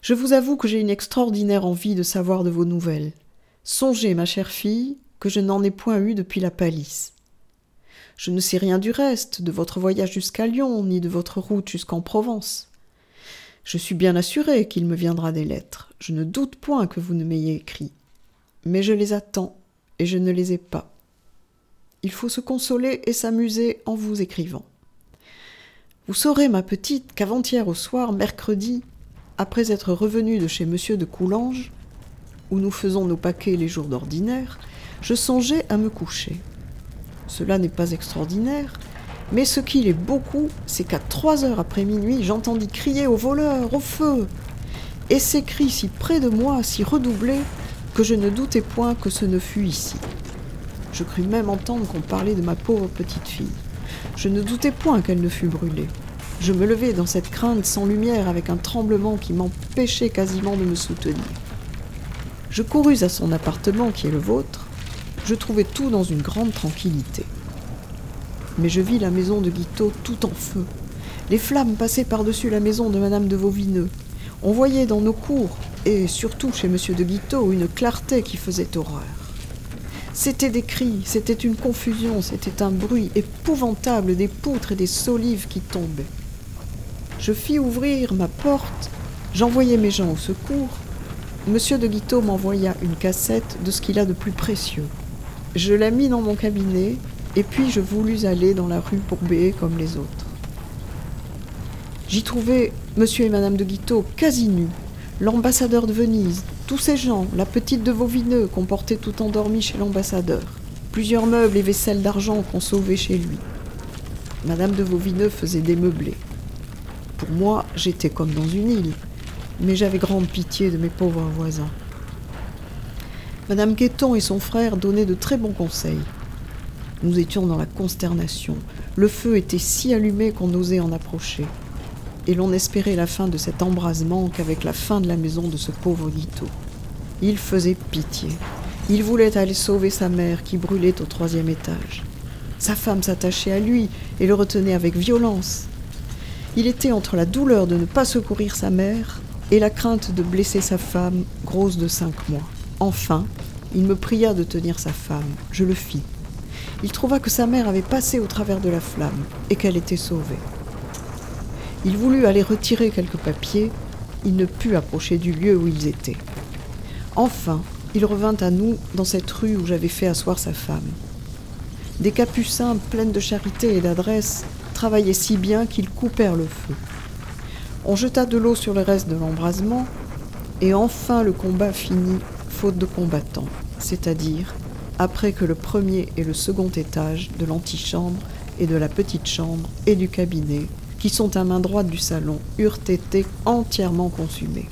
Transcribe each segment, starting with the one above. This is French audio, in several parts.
Je vous avoue que j'ai une extraordinaire envie de savoir de vos nouvelles. Songez, ma chère fille, que je n'en ai point eu depuis la palisse. Je ne sais rien du reste, de votre voyage jusqu'à Lyon, ni de votre route jusqu'en Provence. Je suis bien assurée qu'il me viendra des lettres. Je ne doute point que vous ne m'ayez écrit. Mais je les attends, et je ne les ai pas. Il faut se consoler et s'amuser en vous écrivant. Vous saurez, ma petite, qu'avant-hier au soir, mercredi, après être revenu de chez monsieur de Coulanges, où nous faisons nos paquets les jours d'ordinaire, je songeais à me coucher. Cela n'est pas extraordinaire, mais ce qu'il est beaucoup, c'est qu'à 3 heures après minuit, j'entendis crier au voleur, au feu, et ces cris si près de moi, si redoublés, que je ne doutai point que ce ne fût ici. Je crus même entendre qu'on parlait de ma pauvre petite fille. Je ne doutais point qu'elle ne fût brûlée. Je me levai dans cette crainte sans lumière avec un tremblement qui m'empêchait quasiment de me soutenir. Je courus à son appartement qui est le vôtre. Je trouvai tout dans une grande tranquillité. Mais je vis la maison de Guitaut tout en feu. Les flammes passaient par-dessus la maison de madame de Vauvineux. On voyait dans nos cours, et surtout chez monsieur de Guitaut, une clarté qui faisait horreur. C'étaient des cris, c'était une confusion, c'était un bruit épouvantable des poutres et des solives qui tombaient. Je fis ouvrir ma porte, j'envoyai mes gens au secours. Monsieur de Guitaut m'envoya une cassette de ce qu'il a de plus précieux. Je la mis dans mon cabinet, et puis je voulus aller dans la rue pour béer comme les autres. J'y trouvai monsieur et madame de Guitaut quasi nus, l'ambassadeur de Venise, tous ces gens, la petite de Vauvineux qu'on portait tout endormie chez l'ambassadeur, plusieurs meubles et vaisselles d'argent qu'on sauvait chez lui. Madame de Vauvineux faisait des meublés. Pour moi, j'étais comme dans une île, mais j'avais grande pitié de mes pauvres voisins. Madame Guetton et son frère donnaient de très bons conseils. Nous étions dans la consternation. Le feu était si allumé qu'on n'osait en approcher. Et l'on espérait la fin de cet embrasement qu'avec la fin de la maison de ce pauvre Guitaut. Il faisait pitié. Il voulait aller sauver sa mère qui brûlait au 3e étage. Sa femme s'attachait à lui et le retenait avec violence. Il était entre la douleur de ne pas secourir sa mère et la crainte de blesser sa femme, grosse de 5 mois. Enfin, il me pria de tenir sa femme. Je le fis. Il trouva que sa mère avait passé au travers de la flamme et qu'elle était sauvée. Il voulut aller retirer quelques papiers. Il ne put approcher du lieu où ils étaient. Enfin, il revint à nous dans cette rue où j'avais fait asseoir sa femme. Des capucins pleines de charité et d'adresse travaillaient si bien qu'ils coupèrent le feu. On jeta de l'eau sur le reste de l'embrasement, et enfin le combat finit, faute de combattants, c'est-à-dire après que le 1er et le 2e étage de l'antichambre et de la petite chambre et du cabinet, qui sont à main droite du salon, eurent été entièrement consumés.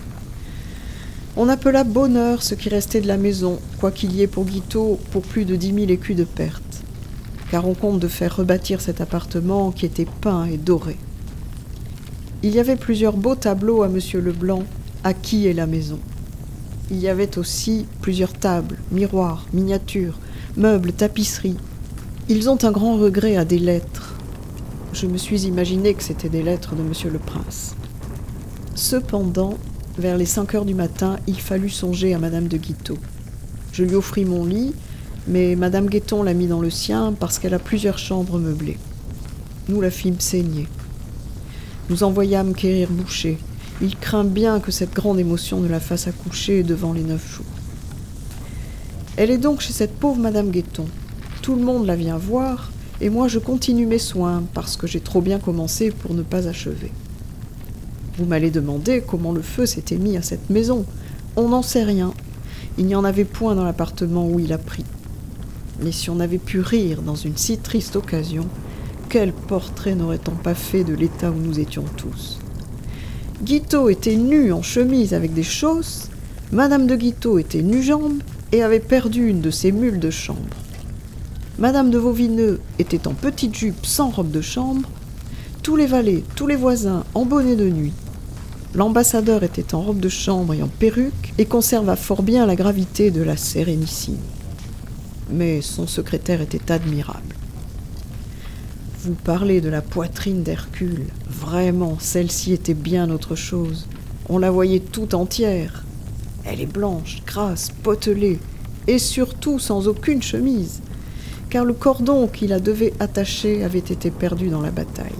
On appela bonheur ce qui restait de la maison, quoiqu'il y ait pour Guitaut pour plus de 10 000 écus de pertes, car on compte de faire rebâtir cet appartement qui était peint et doré. Il y avait plusieurs beaux tableaux à monsieur Leblanc, à qui est la maison. Il y avait aussi plusieurs tables, miroirs, miniatures, meubles, tapisseries. Ils ont un grand regret à des lettres. Je me suis imaginé que c'étaient des lettres de monsieur le prince. Cependant, vers les 5 heures du matin, il fallut songer à madame de Guitaut. Je lui offris mon lit, mais madame Guetton l'a mis dans le sien parce qu'elle a plusieurs chambres meublées. Nous la fîmes saigner. Nous envoyâmes quérir Boucher. Il craint bien que cette grande émotion ne la fasse accoucher devant les 9 jours. Elle est donc chez cette pauvre madame Guetton. Tout le monde la vient voir, et moi je continue mes soins parce que j'ai trop bien commencé pour ne pas achever. Vous m'allez demander comment le feu s'était mis à cette maison. On n'en sait rien. Il n'y en avait point dans l'appartement où il a pris. Mais si on avait pu rire dans une si triste occasion, quel portrait n'aurait-on pas fait de l'état où nous étions tous ? Guitaut était nu en chemise avec des chausses, madame de Guitaut était nu-jambe et avait perdu une de ses mules de chambre. Madame de Vauvineux était en petite jupe sans robe de chambre, tous les valets, tous les voisins en bonnet de nuit. L'ambassadeur était en robe de chambre et en perruque et conserva fort bien la gravité de la sérénissime. Mais son secrétaire était admirable. Vous parlez de la poitrine d'Hercule. Vraiment, celle-ci était bien autre chose. On la voyait tout entière. Elle est blanche, grasse, potelée, et surtout sans aucune chemise, car le cordon qui la devait attacher avait été perdu dans la bataille.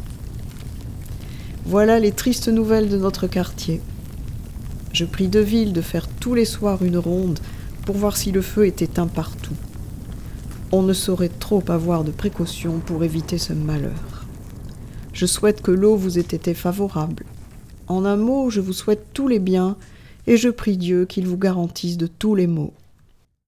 Voilà les tristes nouvelles de notre quartier. Je prie Deville de faire tous les soirs une ronde pour voir si le feu est éteint partout. On ne saurait trop avoir de précautions pour éviter ce malheur. Je souhaite que l'eau vous ait été favorable. En un mot, je vous souhaite tous les biens et je prie Dieu qu'il vous garantisse de tous les maux.